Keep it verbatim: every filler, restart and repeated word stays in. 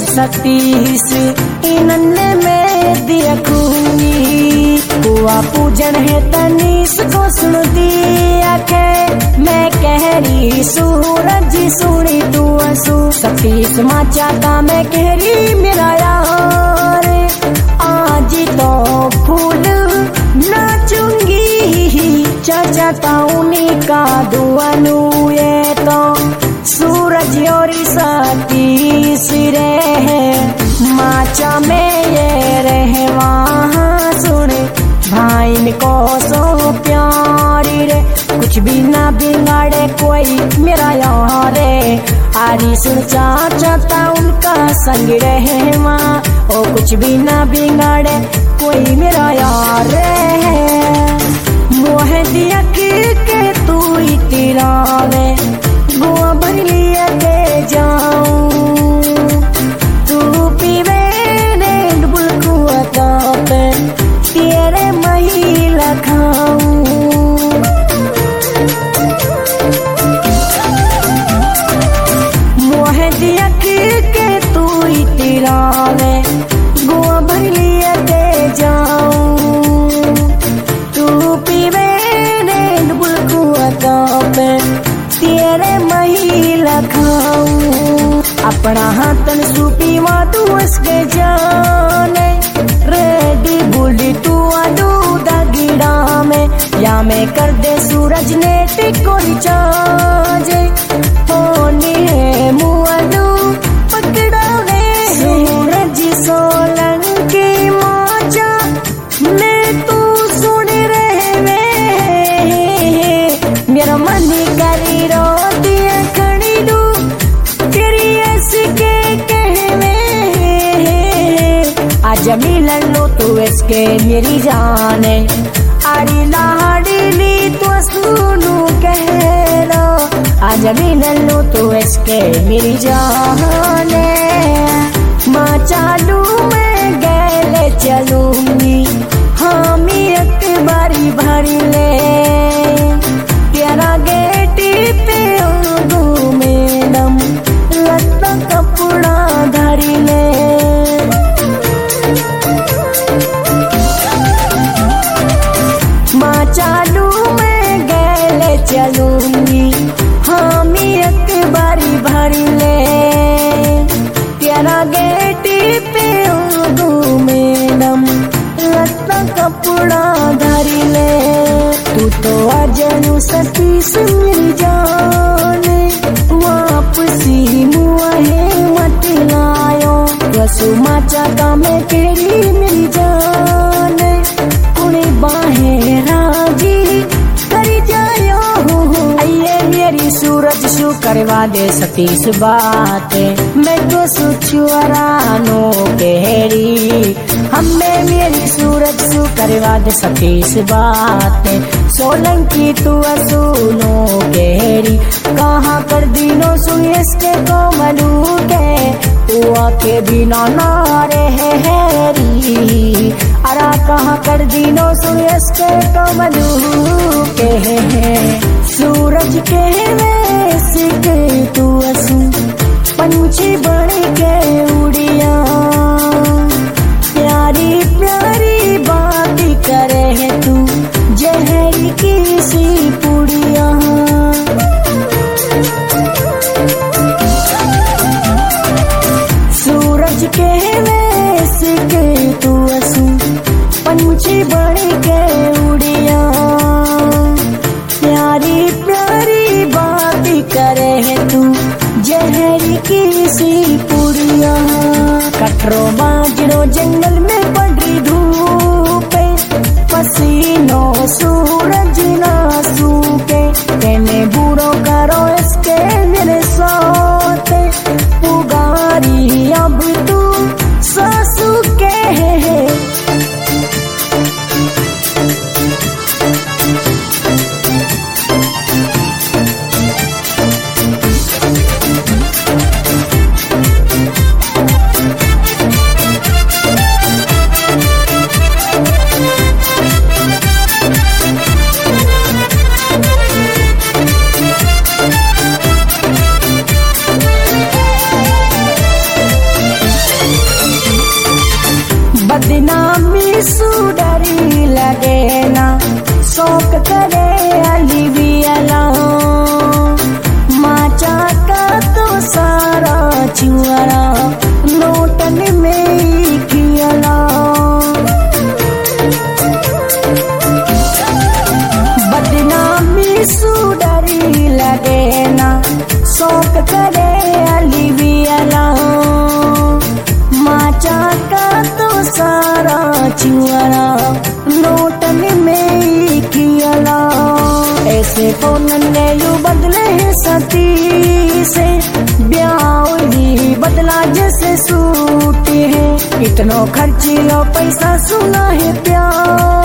सतीश इनने में देखूंगी। हुआ पूजन है तनीस को सुन दिया के मैं कह रही सूरज सुनी तू असू। सतीश माचा का मैं कह रही मेरा यार आज तो फूल नाचूंगी। चाचा ताऊनी का दुआनू ये तो सूरज और सतीश रहे माचा में ये रहे वहाँ सुन भाई को सो प्यारी रे। कुछ भी ना बिगाड़े कोई मेरा यार रे आरी सुन चाचा ताउनका संग रहे माँ ओ कुछ भी ना बिगाड़े कोई मेरा यार रे। मोह दिया के तू इतरावे बुआ भर लिया के जाऊं। तू पीवे ने डुबुल कुआ पे तेरे महिला खाऊं। मोह दिया के तू इतरावे बुआ भर लिया के जाऊं। तू पीवे ने डुबुल कुआ पे तेरे महिला खाऊं। अपना हाथन सूपी वादू उसके जाने रेडी बुली तू आदू दागिड़ा में या मैं कर दे सूरज ने टिकोरी चाजे होनी है मुआदू पकड़ा वे सूरज सोलंकी माचा मैं तू सुन रहे वे मेरा मन करी रो दिया खड़ी दू तेरी ऐसी के कहवे। आज मिलन लो तू इसके मेरी जाने आड़ी लाड़ी ली तो सुनू कह लो। आज मिलन लो तू इसके मेरी जाने माँ चालू मैं गैले चलूंगी। हाँ मी एक बारी भरी ले तेरा गेटी पे मैडम लत्ता कपड़ा धरी ले। माँ चालू मैं गैले चलूंगी। हाँ मी एक बारी भरी ले तेरा गेटी पे मैडम लत्ता कपड़ा धरी ले। तू तो अजनू सतीश मिल जाने वापसी मुआ है मत लायो। रसू माचा का मैं केरी मिल जाने कुणी बाहें राजी करी जायो। आइए मेरी सूरज शू करवा दे सतीश बातें मैं तो सुछुआरानो केरी। हमें मेरी सूरज शू करवा दे सतीश बातें सोलंकी तू सुनो केरी। कहाँ कर दिनो सुयस के कोमलू के हुआ के बिना नारे हैरी। अरा कहाँ कर दिनो सुयस के कोमलू के सूरज के वेस के तू असू पंछी बन के उड़िया। प्यारी प्यारी बात करे है तू जहर की सी पुड़िया। सूरज के वेस के तू असू पंछी बन के उड़िया। प्यारी प्यारी बात करे है तू जहर की सी पुड़िया। कटरो बाजरो जंगल में पड़ी धूप पसीनों सूरज ना सूखे। कहने बूढ़ो करो इसके मेरे साथ पुगारी अब तू सासू के है। शौक करे अली भी अला माचा का तो सारा चुअरा नोटन में खियला बदनामी सुडरी लगे ना शौक करे अली भी अला माचा का तो सारा चुअरा नोटन में खियला ऐसे फोन ने यू बदले सती से ब्याह ही बदला जैसे सूट है इतनो खर्ची लो पैसा सुना है प्यार